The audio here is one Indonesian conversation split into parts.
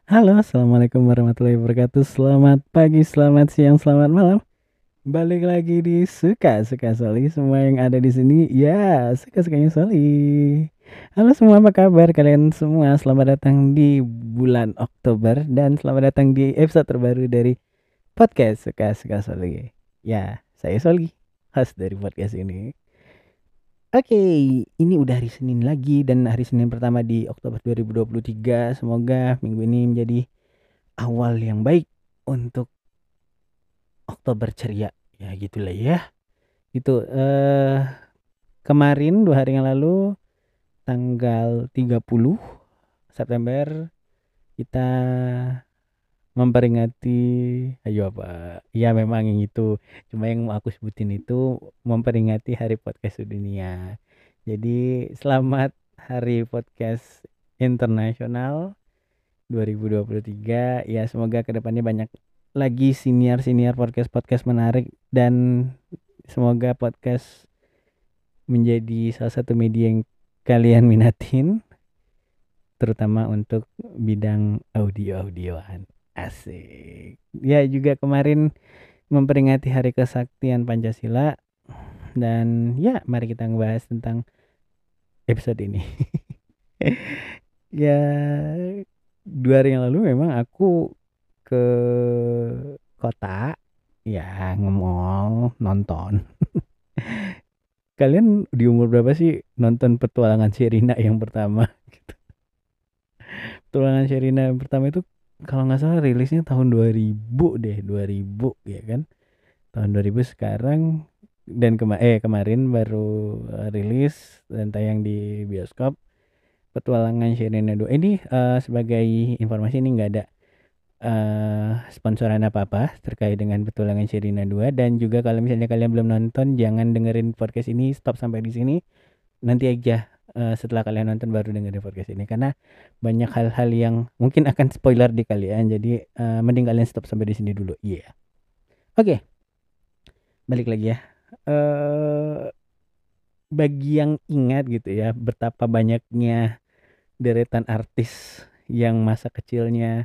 Halo, assalamualaikum warahmatullahi wabarakatuh. Selamat pagi, selamat siang, selamat malam. Balik lagi di suka-suka Soli. Semua yang ada di sini, ya suka-sukanya Soli. Halo semua, apa kabar kalian semua? Selamat datang di bulan Oktober dan selamat datang di episode terbaru dari podcast suka-suka Soli. Ya, saya Soli, host dari podcast ini. Oke, ini udah hari Senin lagi dan hari Senin pertama di Oktober 2023. Semoga minggu ini menjadi awal yang baik untuk Oktober ceria. Ya gitulah ya. Itu kemarin 2 hari yang lalu tanggal 30 September kita memperingati ayo apa? Ya memang yang itu. Cuma yang mau aku sebutin itu memperingati Hari Podcast Sedunia. Jadi selamat Hari Podcast Internasional 2023. Ya semoga kedepannya banyak lagi senior-senior podcast-podcast menarik dan semoga podcast menjadi salah satu media yang kalian minatin, terutama untuk bidang audio-audioan. Asik. Ya juga kemarin memperingati Hari Kesaktian Pancasila dan ya mari kita ngebahas tentang episode ini. Ya 2 hari yang lalu memang aku ke kota ya nge-mall nonton. Kalian di umur berapa sih nonton Petualangan Sherina yang pertama? Petualangan Sherina yang pertama itu kalau nggak salah rilisnya tahun 2000 deh, 2000 ya kan? Tahun 2000 sekarang dan kemarin baru rilis dan tayang di bioskop Petualangan Sherina 2. Ini sebagai informasi ini nggak ada sponsoran apa-apa terkait dengan Petualangan Sherina 2 dan juga kalau misalnya kalian belum nonton jangan dengerin podcast ini, stop sampai di sini. Nanti aja setelah kalian nonton baru dengerin podcast ini karena banyak hal-hal yang mungkin akan spoiler di kalian. Jadi mending kalian stop sampai di sini dulu. Iya. Yeah. Oke, balik lagi ya. Eh bagi yang ingat gitu ya betapa banyaknya deretan artis yang masa kecilnya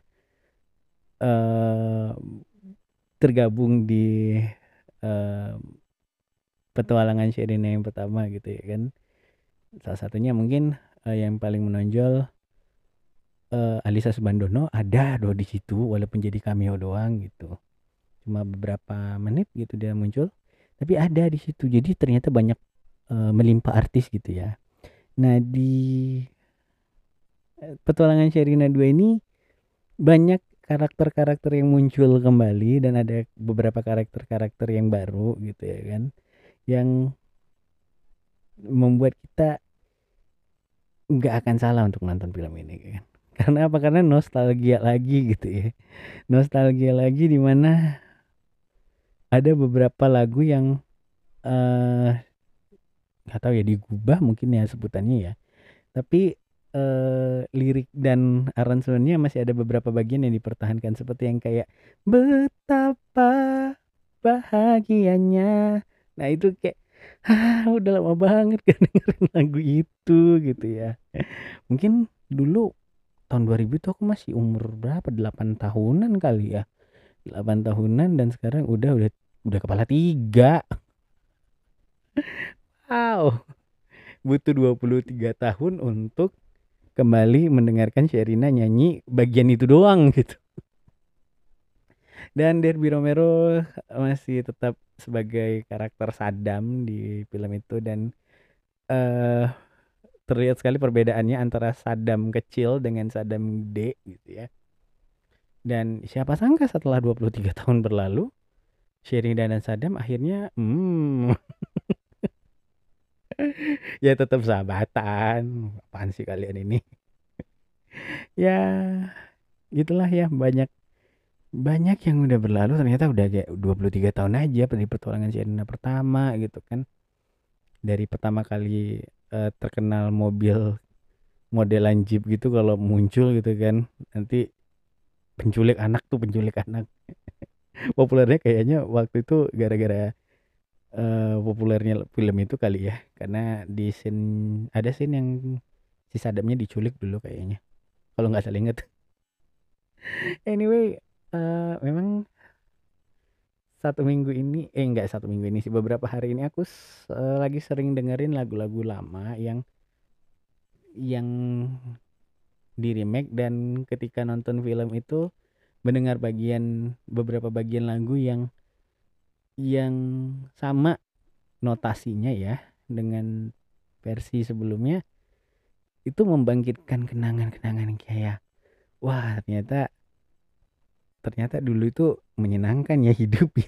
eh tergabung di eh, petualangan Sherina yang pertama gitu ya kan. Salah satunya mungkin yang paling menonjol Alisa Subandono ada doh di situ walaupun jadi cameo doang gitu. Cuma beberapa menit gitu dia muncul, tapi ada di situ. Jadi ternyata banyak melimpah artis gitu ya. Nah, di Petualangan Sherina 2 ini banyak karakter-karakter yang muncul kembali dan ada beberapa karakter-karakter yang baru gitu ya kan. Yang membuat kita nggak akan salah untuk nonton film ini kan. Karena apa? Karena nostalgia lagi gitu ya. Nostalgia lagi di mana ada beberapa lagu yang eh nggak tahu ya digubah mungkin ya sebutannya ya. Tapi lirik dan aransemennya masih ada beberapa bagian yang dipertahankan seperti yang kayak betapa bahagianya. Nah, itu kayak udah lama banget kan dengerin lagu itu gitu ya. Mungkin dulu tahun 2000 tuh aku masih umur berapa? 8 tahunan kali ya. 8 tahunan dan sekarang udah kepala tiga. Wow, butuh 23 tahun untuk kembali mendengarkan Sherina nyanyi bagian itu doang gitu. Dan Derby Romero masih tetap sebagai karakter Saddam di film itu dan eh terlihat sekali perbedaannya antara Saddam kecil dengan Saddam gede gitu ya. Dan siapa sangka setelah 23 tahun berlalu, Sherina dan Saddam akhirnya ya tetap sahabatan. Apaan sih kalian ini? Ya, gitulah ya banyak banyak yang udah berlalu ternyata udah kayak 23 tahun aja dari petualangan Sherina pertama gitu kan. Dari pertama kali terkenal mobil modelan Jeep gitu kalau muncul gitu kan. Nanti penculik anak. Populernya kayaknya waktu itu gara-gara populernya film itu kali ya. Karena di ada scene yang si Saddamnya diculik dulu kayaknya. Kalau nggak salah inget. Anyway, memang satu minggu ini, enggak satu minggu ini sih, beberapa hari ini aku lagi sering dengerin lagu-lagu lama yang di-remake, dan ketika nonton film itu mendengar beberapa bagian lagu yang sama notasinya ya dengan versi sebelumnya, itu membangkitkan kenangan-kenangan kayak, wah, ternyata ternyata dulu itu menyenangkan ya hidup ya.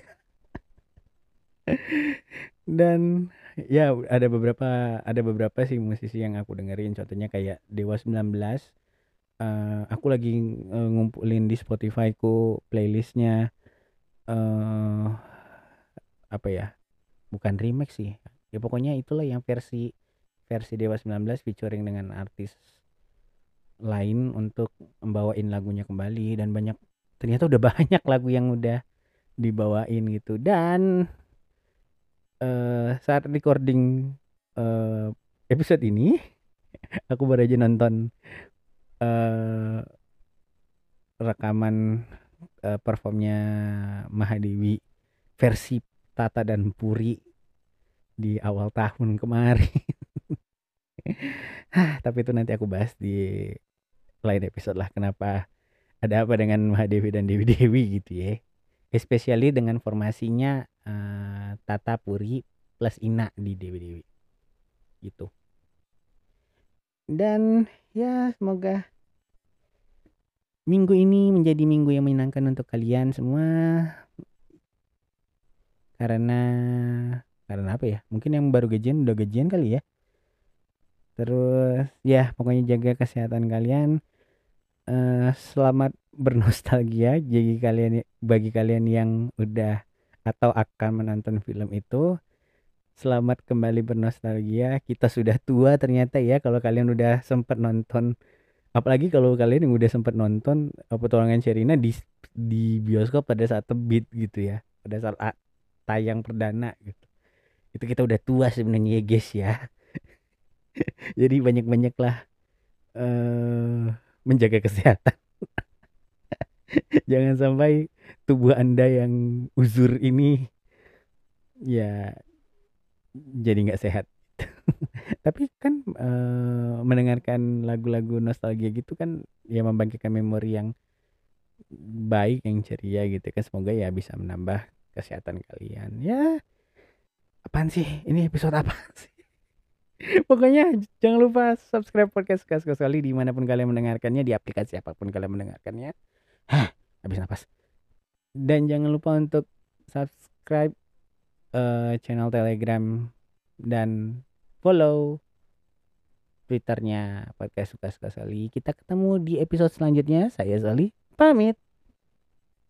Dan ya ada beberapa sih musisi yang aku dengerin, contohnya kayak Dewa 19. Aku lagi ngumpulin di Spotify ku playlistnya, eh apa ya, bukan remake sih ya, pokoknya itulah yang versi versi Dewa 19 featuring dengan artis lain untuk membawain lagunya kembali, dan ternyata udah banyak lagu yang udah dibawain gitu. Dan saat recording eh, episode ini, aku baru aja nonton eh, rekaman performnya Mahadewi versi Tata dan Puri di awal tahun kemarin. Tapi itu nanti aku bahas di lain episode lah, kenapa, ada apa dengan Mahadewi dan Dewi Dewi gitu ya, especially dengan formasinya Tata Puri plus Ina di Dewi Dewi gitu. Dan ya, semoga minggu ini menjadi minggu yang menyenangkan untuk kalian semua, karena apa ya, mungkin yang baru gajian udah gajian kali ya. Terus ya, pokoknya jaga kesehatan kalian. Selamat bernostalgia bagi kalian yang udah atau akan menonton film itu. Selamat kembali bernostalgia. Kita sudah tua ternyata ya, kalau kalian udah sempat nonton, apalagi kalau kalian yang udah sempat nonton Petualangan Sherina di bioskop pada saat terbit gitu ya, pada saat tayang perdana gitu. Itu kita udah tua sebenarnya ya guys ya. Jadi banyak-banyaklah eh menjaga kesehatan. Jangan sampai tubuh Anda yang uzur ini ya jadi nggak sehat. Tapi kan mendengarkan lagu-lagu nostalgia gitu kan ya membangkitkan memori yang baik, yang ceria gitu kan. Semoga ya bisa menambah kesehatan kalian. Ya, apaan sih? Ini episode apa sih? Pokoknya jangan lupa subscribe podcast sekali dimanapun kalian mendengarkannya, di aplikasi apapun kalian mendengarkannya. Hah, habis napas. Dan jangan lupa untuk subscribe channel Telegram dan follow Twitternya podcast suka-suka Sali. Kita ketemu di episode selanjutnya. Saya Sali, pamit.